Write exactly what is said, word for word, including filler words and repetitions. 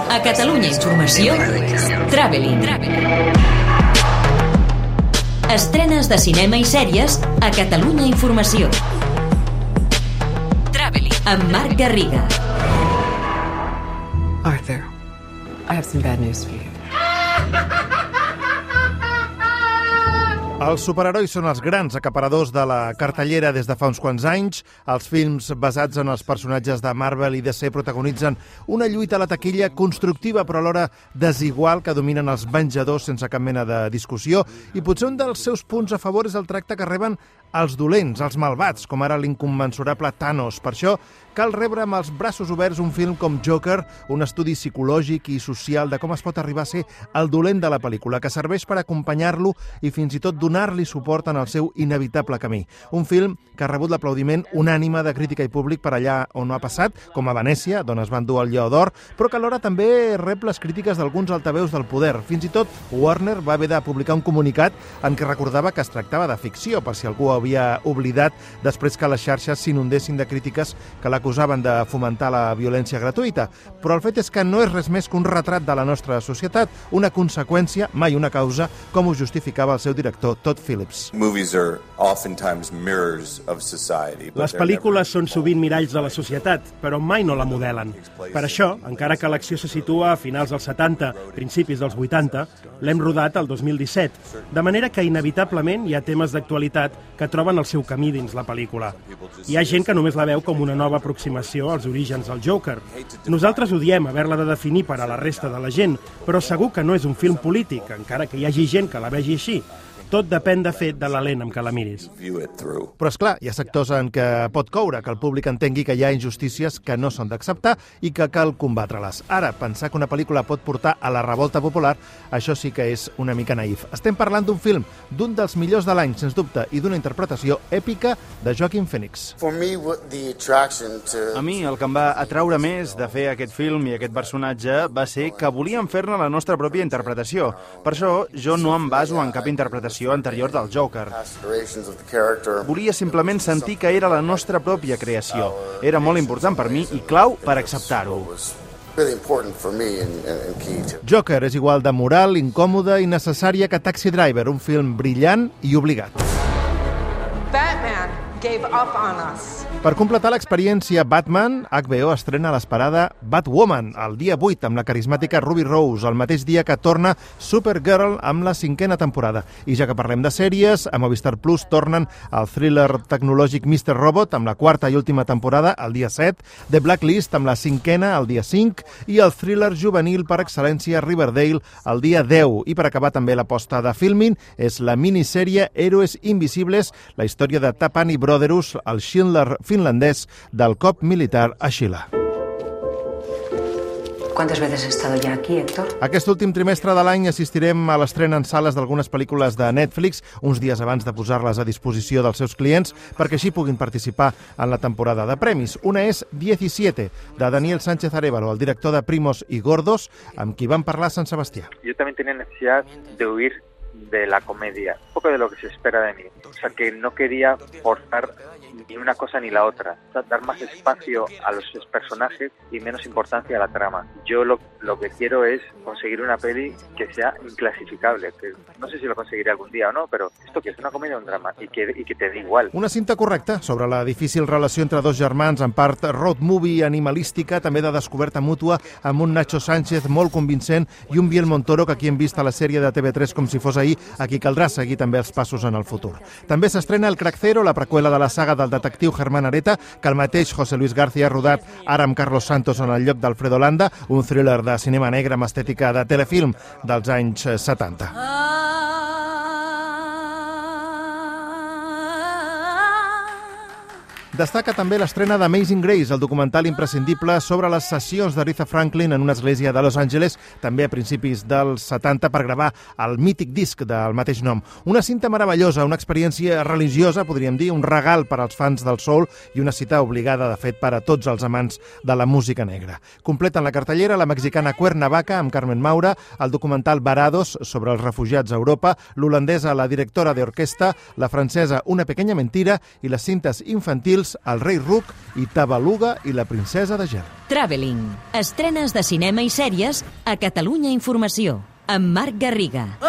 A Catalunya Informació, Traveling. Estrenes de cinema i sèries a Catalunya Informació. Traveling, amb Marc Garriga. Arthur, I have some bad news for you. Els superherois són els grans acaparadors de la cartellera des de fa uns quants anys. Els films basats en els personatges de Marvel i D C protagonitzen una lluita a la taquilla constructiva però alhora desigual que dominen els venjadors sense cap mena de discussió, i potser un dels seus punts a favor és el tracte que reben els dolents, els malvats, com ara l'incommensurable Thanos. Per això cal rebre amb els braços oberts un film com Joker, un estudi psicològic i social de com es pot arribar a ser el dolent de la pel·lícula, que serveix per acompanyar-lo i fins i tot donar-li suport en el seu inevitable camí. Un film que ha rebut l'aplaudiment unànime de crítica i públic per allà on no ha passat, com a Venècia, d'on es van dur el Lleó d'Or, però que alhora també rep les crítiques d'alguns altaveus del poder. Fins i tot Warner va haver de publicar un comunicat en què recordava que es tractava de ficció, per si algú havia oblidat, després que les xarxes s'inundessin de crítiques que l'acusaven de fomentar la violència gratuïta. Però el fet és que no és res més que un retrat de la nostra societat, una conseqüència, mai una causa, com ho justificava el seu director, Todd Phillips. Les pel·lícules són sovint miralls de la societat, però mai no la modelen. Per això, encara que l'acció se situa a finals dels setanta, principis dels vuitanta, l'hem rodat el dos mil disset, de manera que inevitablement hi ha temes d'actualitat que troben el seu camí dins la pel·lícula. Hi ha gent que només la veu com una nova aproximació als orígens del Joker. Nosaltres odiem haver-la de definir per a la resta de la gent, però segur que no és un film polític, encara que hi hagi gent que la vegi així. Tot depèn, de fet, de la lent amb què la miris. Però, esclar, hi ha sectors en què pot coure que el públic entengui que hi ha injustícies que no són d'acceptar i que cal combatre-les. Ara, pensar que una pel·lícula pot portar a la revolta popular, això sí que és una mica naïf. Estem parlant d'un film, d'un dels millors de l'any, sens dubte, i d'una interpretació èpica de Joaquin Phoenix. A mi, el que em va atraure més de fer aquest film i aquest personatge va ser que volíem fer-ne la nostra pròpia interpretació. Per això, jo no em baso en cap interpretació anterior del Joker. Volia simplement sentir que era la nostra pròpia creació. Era molt important per mi i clau per acceptar-ho. Joker és igual de moral, incòmoda i necessària que Taxi Driver, un film brillant i obligat. Batman gave up on us. Per completar l'experiència Batman, H B O estrena l'esperada Batwoman el dia vuit amb la carismàtica Ruby Rose, el mateix dia que torna Supergirl amb la cinquena temporada. I ja que parlem de sèries, a Movistar Plus tornen el thriller tecnològic mister Robot amb la quarta i última temporada el dia set, The Blacklist amb la cinquena el dia cinc i el thriller juvenil per excel·lència Riverdale el dia deu. I per acabar també l'aposta de Filmin és la minissèrie Héroes Invisibles, la història de Tapani Brothers, el Schindler finlandès del cop militar a Xile. ¿Cuántas veces has estado ya aquí, Héctor? Aquest últim trimestre de l'any assistirem a l'estrena en sales d'algunes pel·lícules de Netflix, uns dies abans de posar-les a disposició dels seus clients, perquè així puguin participar en la temporada de premis. Una és diecisiete, de Daniel Sánchez Arévalo, el director de Primos y Gordos, amb qui van parlar a Sant Sebastià. Yo también tenía necesidad de huir de la comedia, un poco de lo que se espera de mí. O sea, que no quería forzar ni una cosa ni la otra, o sea, dar más espacio a los personajes y menos importancia a la trama. Yo lo, lo que quiero es conseguir una peli que sea inclasificable, que no sé si lo conseguiré algún día o no, pero esto que es una comedia o un drama y que, y que te dé igual. Una cinta correcta sobre la difícil relació entre dos germans, en part road movie animalística, també de descoberta mútua, amb un Nacho Sánchez molt convincent i un Biel Montoro que aquí hem vist a la sèrie de T V tres com si fos ahir, a qui caldrà seguir també els passos en el futur. També s'estrena El Crack Zero, la preqüela de la saga del detectiu Germán Areta, que el mateix José Luis García ha rodat ara amb Carlos Santos en el lloc d'Alfredo Landa, un thriller de cinema negre amb estètica de telefilm dels anys setanta. Destaca també l'estrena d'Amazing Grace, el documental imprescindible sobre les sessions d'Aretha Franklin en una església de Los Angeles, també a principis dels setanta, per gravar el mític disc del mateix nom. Una cinta meravellosa, una experiència religiosa, podríem dir, un regal per als fans del soul i una cita obligada, de fet, per a tots els amants de la música negra. Completen la cartellera la mexicana Cuernavaca, amb Carmen Maura, el documental Varados, sobre els refugiats a Europa, l'holandesa La directora d'orquestra, la francesa Una pequeña mentira i les cintes infantils films El rei Ruc i Tabaluga i la princesa de gel. Traveling. Estrenes de cinema i sèries a Catalunya Informació, amb Marc Garriga.